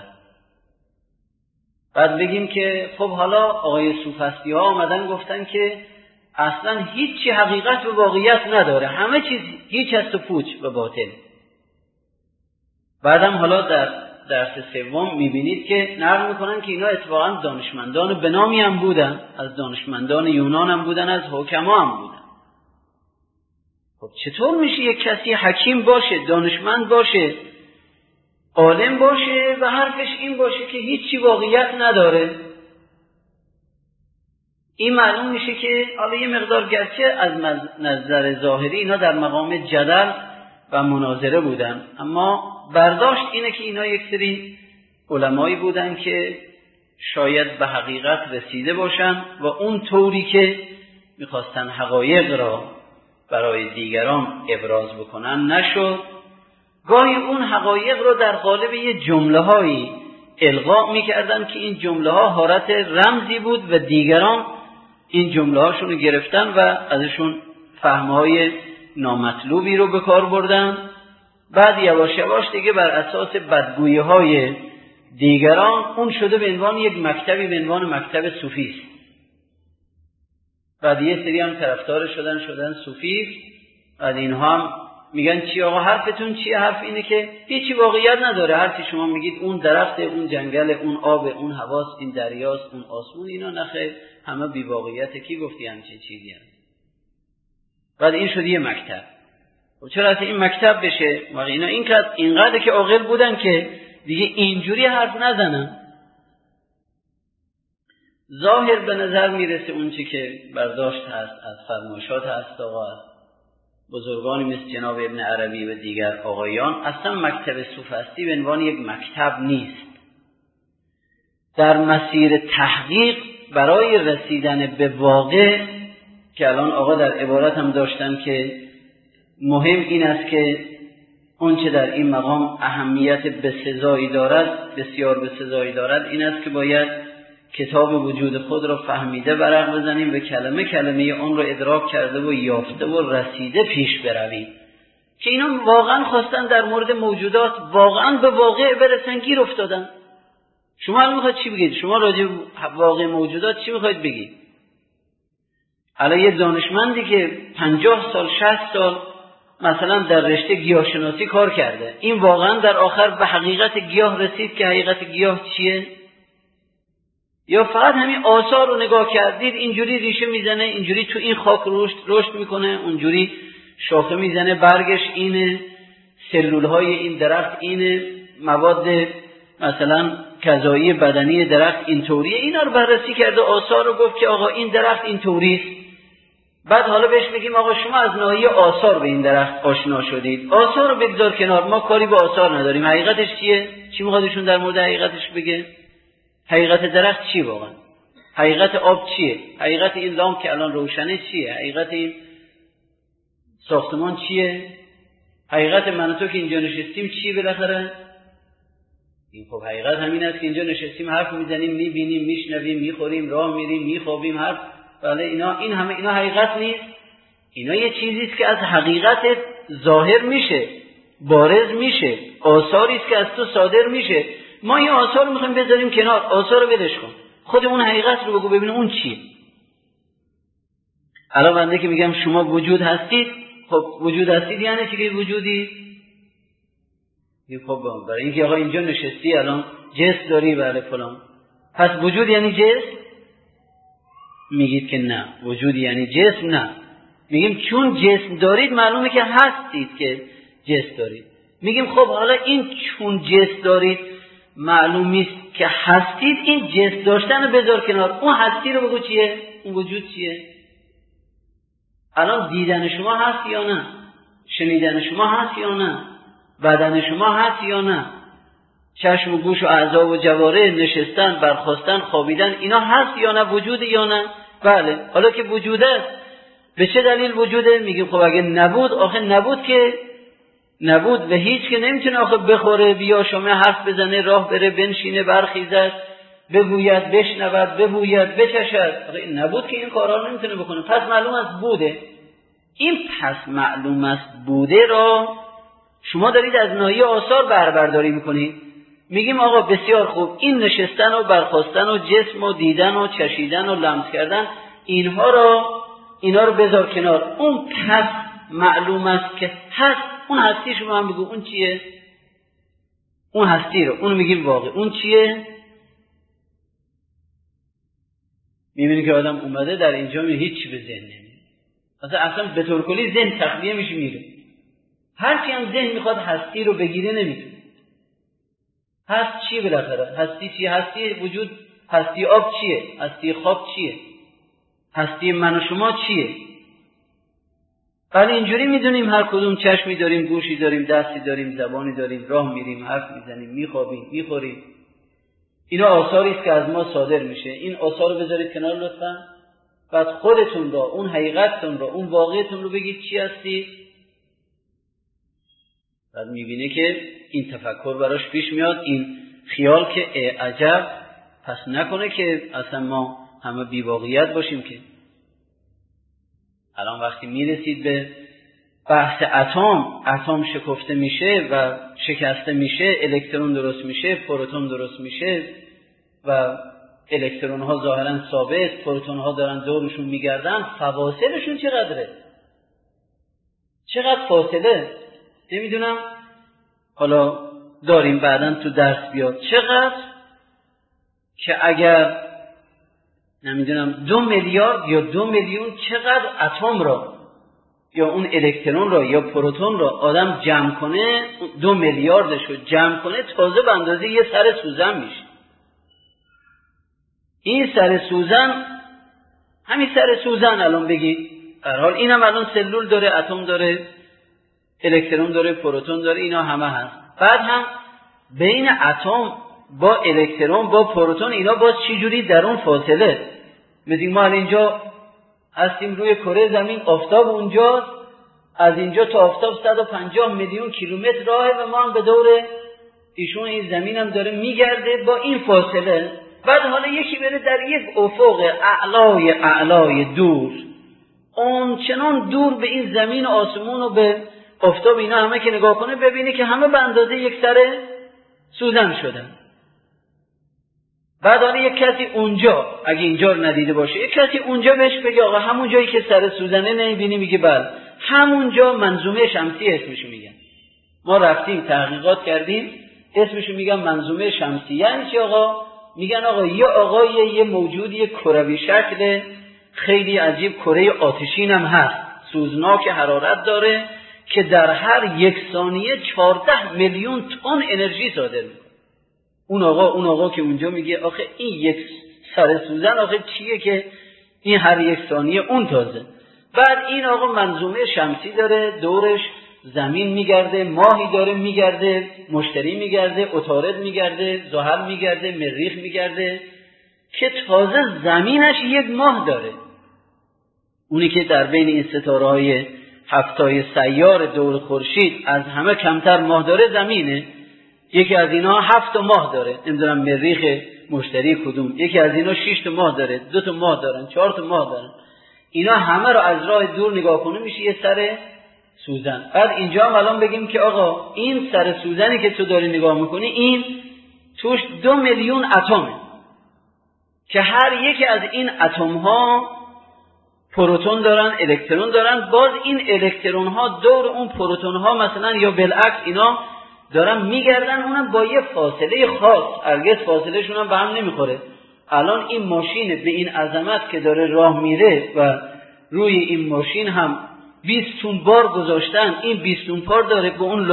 بعد بگیم که خب حالا آقای سوفسطی ها آمدن گفتن که اصلا هیچی حقیقت و واقعیت نداره، همه چیز هیچ است و پوچ و باطل. بعدم حالا در درس سوم میبینید که نقل میکنن که اینا اتفاقا دانشمندان بنامی هم بودن، از دانشمندان یونان هم بودن، از حکما هم بودن. خب چطور میشه یک کسی حکیم باشه، دانشمند باشه، عالم باشه و حرفش این باشه که هیچی واقعیت نداره؟ این معلوم میشه که حالا یه مقدار گرچه از نظر ظاهری اینا در مقام جدل و مناظره بودن، اما برداشت اینه که اینا یک سری علمایی بودن که شاید به حقیقت رسیده باشن و اون طوری که میخواستن حقایق را برای دیگران ابراز بکنن نشد. گاهی اون حقایق رو در قالب یه جمله هایی القا میکردن که این جمله ها حالت رمزی بود و دیگران این جمله هاشون رو گرفتن و ازشون فهمهای نامطلوبی رو به کار بردن. بعد یواش یواش دیگه بر اساس بدگویی های دیگران اون شده به عنوان یک مکتبی، به عنوان مکتب صوفیست. بعد یه سری هم طرفدار شدن صوفیست. بعد اینها هم میگن چی آقا حرفتون چیه؟ حرف اینه که هیچی واقعیت نداره، هرچی شما میگید اون درخت، اون جنگل، اون آب، اون هواست، این دریاست، اون آسمون، اینا نخیر، همه بی واقعیته. کی گفتی همچین چیزی هست؟ بعد این شد یه مکتب. و چرا اصلا این مکتب بشه؟ واقعا اینا اینقدر که عاقل بودن که دیگه اینجوری حرف نزنن. ظاهر به نظر میرسه اون چی که برداشت هست از فرمایشات هست آقا بزرگانی مثل جناب ابن عربی و دیگر آقایان، اصلا مکتب سوفسطی به عنوان یک مکتب نیست. در مسیر تحقیق برای رسیدن به واقع که الان آقا در عبارت هم داشتن که مهم این است که اون چه در این مقام اهمیت بسزایی دارد، بسیار بسزایی دارد، این است که باید کتاب وجود خود را فهمیده ورق بزنیم و کلمه کلمه آن را ادراک کرده و یافته و رسیده پیش برویم. که اینا واقعا خواستن در مورد موجودات واقعا به واقع برسن، گیر افتادن. شما الان میخواید چی بگید؟ شما راجع به واقع موجودات چی میخواید بگید؟ الان یه دانشمندی که 50 سال 60 سال مثلا در رشته گیاهشناسی کار کرده، این واقعا در آخر به حقیقت گیاه رسید که حقیقت گیاه چیه؟ یا فقط همین آثار رو نگاه کردید اینجوری ریشه میزنه، اینجوری تو این خاک رشد میکنه، اونجوری شاخه میزنه، برگش اینه، سلولهای این درخت اینه، مواد مثلا غذایی بدنی درخت اینطوریه، اینا رو بررسی کرده، آثار رو گفت که آقا این درخت اینطوریه. بعد حالا بهش میگیم آقا شما از ناحیه آثار به این درخت آشنا شدید، آثار رو بگذار کنار، ما کاری به آثار نداریم، حقیقتش چیه؟ چی میخوادشون در مورد حقیقتش بگه؟ حقیقت درخت چی واقعا؟ حقیقت آب چیه؟ حقیقت این لامپ که الان روشنه چیه؟ حقیقت این ساختمان چیه؟ حقیقت من و تو که اینجا نشستیم چیه بالاخره؟ این خب حقیقت همین است که اینجا نشستیم، حرف میزنیم، میبینیم، میشنویم، میخوریم، راه میریم، میخوابیم، حرف. بله این همه اینا حقیقت نیست. اینا یه چیزی است که از حقیقت ظاهر میشه، بارز میشه، آثاری است که از تو صادر میشه. ما این آثار رو میخوایم بذاریم کنار، آثار رو ولش کن، خودمون حقیقت رو بگو ببینیم اون چیه. الان بنده که میگم شما وجود هستید، خب وجود هستید یعنی چی که وجودی؟ خب برای اینکه آقا اینجا نشستی الان جسم داری، بله فلان، پس وجود یعنی جسم؟ میگید که نه، وجود یعنی جسم نه. میگیم چون جسم دارید معلومه که هستید که جسم دارید. میگیم خب حالا این چون جسم دارید معلوم نیست که هستید، این جسم داشتن رو بذار کنار، اون هستی رو بگو چیه؟ اون وجود چیه؟ الان دیدن شما هست یا نه؟ شنیدن شما هست یا نه؟ بدن شما هست یا نه؟ چشم و گوش و اعضا و جواره، نشستن، برخاستن، خوابیدن، اینا هست یا نه؟ وجود یا نه؟ بله. حالا که وجود است، به چه دلیل وجوده؟ میگیم خب اگه نبود، آخه نبود که نبود و هیچ که نمیتونه آخه بخوره، بیا شما حرف بزنه، راه بره، بنشینه، برخیزد، بگوید، بشنود، ببوید، بچشد. آخه نبود که این کارا رو نمیتونه بکنه. پس معلوم است بوده. این پس معلوم است بوده را شما دارید از ناحیه آثار برداری میکنید. میگیم آقا بسیار خوب، این نشستن و برخاستن و جسم و دیدن و چشیدن و لمس کردن، اینا رو بذار کنار. اون پس معلوم است که هست، اون هستی شما هم بگو اون چیه؟ اون هستی رو، اون میگیم واقع، اون چیه؟ میبینی که آدم اومده در اینجا هیچ به ذهن نمیاد، اصلا به طور کلی ذهن تخلیه میشه میره. هرچی هم ذهن میخواد هستی رو بگیره نمیتونه. هست چیه بالاخره؟ هستی چیه؟ هستی وجود، هستی آب چیه؟ هستی خواب چیه؟ هستی من و شما چیه؟ ولی اینجوری میدونیم هر کدوم چشمی داریم، گوشی داریم، دستی داریم، زبانی داریم، راه میریم، حرف میزنیم، میخوابیم، میخوریم. اینا آثاری است که از ما صادر میشه. این آثار رو بذارید کنار لطفا. بعد خودتون را، اون حقیقتتون را، اون واقعیتون رو بگید چی هستی. بعد میبینه که این تفکر براش پیش میاد، این خیال که عجب، پس نکنه که اصلا ما همه بی‌واقعیت باشیم. که الان وقتی میرسید به بحث اتم شکفته میشه و شکسته میشه، الکترون درست میشه، پروتون درست میشه و الکترون ها ظاهرا ثابت، پروتون ها دارن دورشون میگردن، فواصلشون چقدره؟ چقدر فاصله؟ نمیدونم، حالا داریم بعداً تو درس بیاد. چقدر که اگر نمیدونم 2 میلیارد یا 2 میلیون چقدر اتم را یا اون الکترون را یا پروتون را آدم جمع کنه، 2 میلیاردش رو جمع کنه، تازه به اندازه یه سر سوزن میشه. این سر سوزن، همین سر سوزن الان بگید، در حال اینم الان سلول داره، اتم داره، الکترون داره، پروتون داره، اینا همه هست. بعد هم بین اتم با الکترون با پروتون اینا باز چی جوری در اون فاصله؟ مثل ما اینجا هستیم روی کره زمین، آفتاب اونجاست، از اینجا تا آفتاب 150 میلیون کیلومتر راهه و ما هم به دور ایشون این زمین هم داره میگرده با این فاصله. بعد حالا یکی بره در یک افق اعلای دور، اون چنان دور به این زمین و آسمون و به آفتاب اینا همه که نگاه کنه ببینه که همه به اندازه یک سر سوزن شدن. بعد حالا یک کسی اونجا، اگه اینجا رو ندیده باشه، یک کسی اونجا بهش بگه آقا همون جایی که سر سوزنه نمیبینی، میگه بله همونجا منظومه شمسی اسمشو میگن. ما رفتیم تحقیقات کردیم اسمشو میگن منظومه شمسی. یعنی چی آقا؟ میگن آقا یه موجودی کروی شکل خیلی عجیب، کره آتشین هم هست، سوزناک، حرارت داره که در هر 1 ثانیه 14 میلیون تن انرژی صادر میکنه. اون آقا که اونجا میگه آخه این یک سر سوزن آخه چیه که این هر 1 ثانیه اون تازه. بعد این آقا منظومه شمسی داره، دورش زمین میگرده، ماهی داره میگرده، مشتری میگرده، عطارد میگرده، زحل میگرده، مریخ میگرده، که تازه زمینش 1 ماه داره. اونی که در بین این ستاره‌های 7 سیار دور خورشید از همه کمتر ماه داره زمینه. یکی از اینا 7 ماه داره، نمیدونم مریخ، مشتری کدوم، یکی از اینا 6 ماه داره، 2 ماه دارن، 4 ماه دارن. اینا همه رو از راه دور نگاه کنه میشه یه سر سوزن. بعد اینجا هم الان بگیم که آقا این سر سوزنی که تو داری نگاه میکنی این توش 2 میلیون اتمه که هر یکی از این اتم ها پروتون دارن، الکترون دارن. باز این الکترون ها دور اون پروتون ها مثلا یا بالعکس اینا دارن میگردن، اونم با یه فاصله خاص، هرگز فاصله شون هم به هم نمیخوره. الان این ماشین به این عظمت که داره راه میره و روی این ماشین هم 20 تن بار گذاشتن، این 20 تن بار داره به اون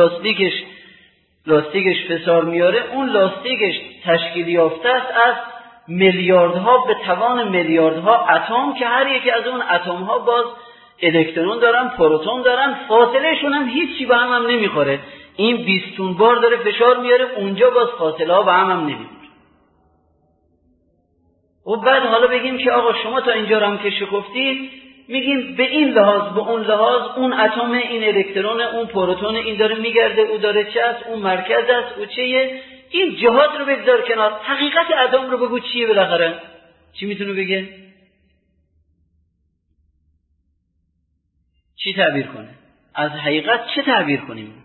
لاستیکش فشار میاره. اون لاستیکش تشکیل یافته است از میلیاردها به توان میلیاردها اتم که هر یکی از اون اتم ها باز الکترون دارن، پروتون دارن، فاصله شون هم هیچی به هم نمیخوره. این 20 تن بار داره فشار میاره اونجا، باز فاصله ها به هم نمیخوره. و بعد حالا بگیم که آقا شما تا اینجا هم که شکفتید، میگیم به این لحاظ به اون لحاظ، اون اتم، این الکترون، اون پروتون، این داره میگرده، او داره چه است، اون مرکز است، او چیه. این جهات رو بگذار کنار، حقیقت اتم رو بگو چیه بالاخره. چی میتونه بگه؟ چی تعبیر کنه؟ از حقیقت چه تعبیر کنیم؟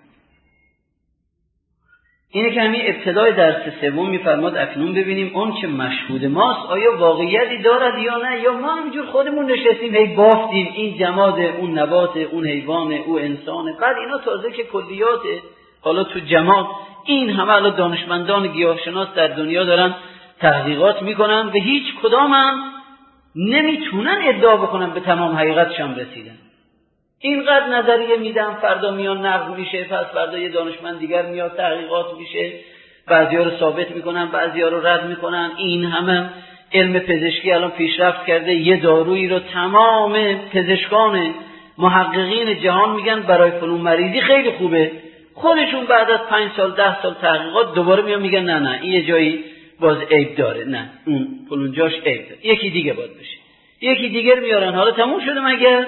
اینه که همین ابتدای درس 3 میفرماد اکنون ببینیم اون که مشهود ماست آیا واقعیتی دارد یا نه، یا ما همینجور خودمون نشستیم هی بافتیم این جماد، اون نبات، اون حیوان، او انسانه. بعد اینا تازه که کلیاته. حالا تو جماد این همه الان دانشمندان گیاهشناس در دنیا دارن تحقیقات میکنن و هیچ کدام هم نمیتونن ادعا بکنن به تمام حقیقتشم رسیدن. اینقدر نظریه میدن، فردا میان نقض میشه، پس فردا یه دانشمند دیگر میاد تحقیقات میشه، بعضیا رو ثابت میکنن، بعضیا رو رد میکنن. این همه علم پزشکی الان پیشرفت کرده، یه دارویی رو تمام پزشکان محققین جهان میگن برای فلان مریضی خیلی خوبه، خودشون بعد از 5 سال 10 سال تحقیقات دوباره میان میگن نه این یه جایی باز عیب داره، نه اون فلان جاش عیب داره، یکی دیگه باید بشه، یکی دیگر میارن. حالا تموم شده مگر؟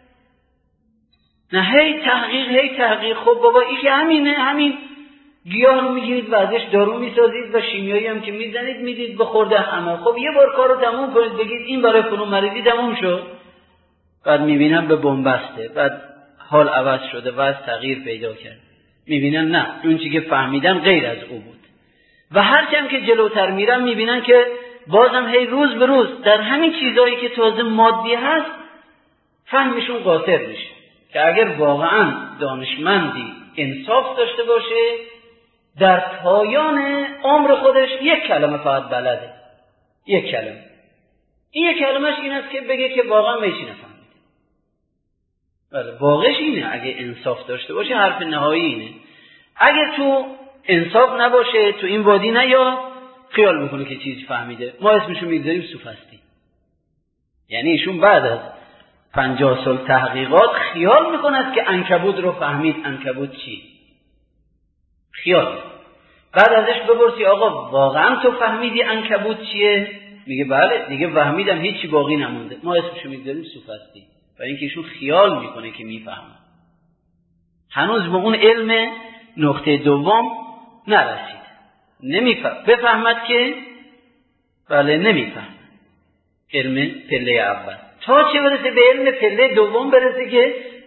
نه، هی تحقیق. خب بابا این که همینه، همین گیاه رو میگیرید و ازش دارو میسازید و شیمیایی هم که میزنید میدید به خورده همه. خب یه بار کارو تموم کنید بگید این برای فلان مریضی تموم شد. بعد میبینن به بنبسته، بعد حال عوض شده و از تغییر پیدا کرد. میبینن نه، اون چیزی که فهمیدن غیر از او بود. و هرچند که جلوتر میرن میبینن که بازم هی روز به روز در همین چیزایی که تازه مادی هست فهمشون قاصر میشه. که اگر واقعا دانشمندی انصاف داشته باشه در پایان عمر خودش 1 کلمه فقط بلده، 1 کلمه. این 1 کلمهش این است که بگه که واقعا میشی نفهمید. بله، واقعش اینه. اگه انصاف داشته باشه حرف نهایی اینه. اگر تو انصاف نباشه، تو این وادی نیا خیال میکنه که چیز فهمیده، ما اسمشو میگذاریم سوفسطی. یعنی ایشون بعد از 50 سال تحقیقات خیال میکند که عنکبوت رو فهمید. عنکبوت چی؟ خیال. بعد ازش بپرسی آقا واقعا تو فهمیدی عنکبوت چیه؟ میگه بله دیگه فهمیدم، هیچی باقی نمونده. ما اسمشو میذاریم سوفسطی، برای اینکه ایشون خیال میکنه که میفهمه، هنوز به اون علم نقطه دوم نرسید، نمیفهم. بفهمد که بله نمیفهم علم پله اول، تا چه برسه به علم پله دوم برسه که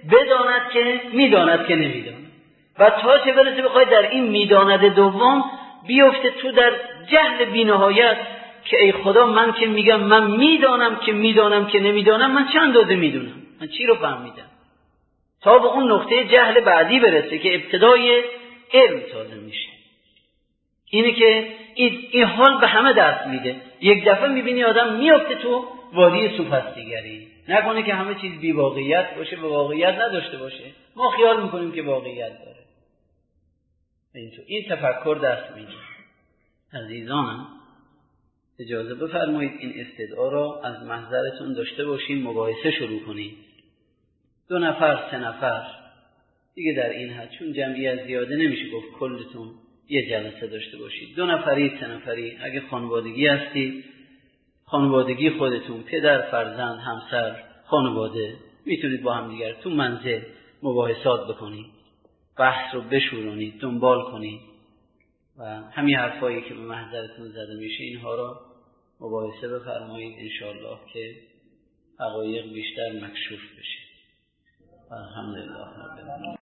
بداند که میداند که نمیداند. و تا چه برسه بخوای در این میداند دوم بیفته تو در جهل بی‌نهایت که ای خدا من که میگم من میدانم که نمیدانم، من چند اندازه میدونم، من چی رو فهمیدم، تا به اون نقطه جهل بعدی برسه که ابتدای علم تازه میشه. اینه که این حال به همه دست میده. یک دفعه میبینی آدم میفته تو وادی سوفسطی‌گری، نکنه که همه چیز بی واقعیت باشه و واقعیت نداشته باشه. ما خیال میکنیم که واقعیت داره. این تفکر دست میده. عزیزانم اجازه بفرمایید این استدعا را از محضرتون داشته باشیم، مباحثه شروع کنیم. 2 نفر 3 نفر دیگه در این حد، چون جمعیت زیاده نمیشه گفت کلتون یه جلسه داشته باشید. 2 نفری 3 نفری، اگه خانوادگی هستید، خانوادگی خودتون، پدر، فرزند، همسر، خانواده، میتونید با هم دیگر تو منزل مباحثات بکنید، بحث رو بشورونید، دنبال کنید و همین حرفایی که به محضرتون زده میشه اینها را مباحثه بفرمایید انشاءالله که حقایق بیشتر مکشوف بشه. الحمدلله.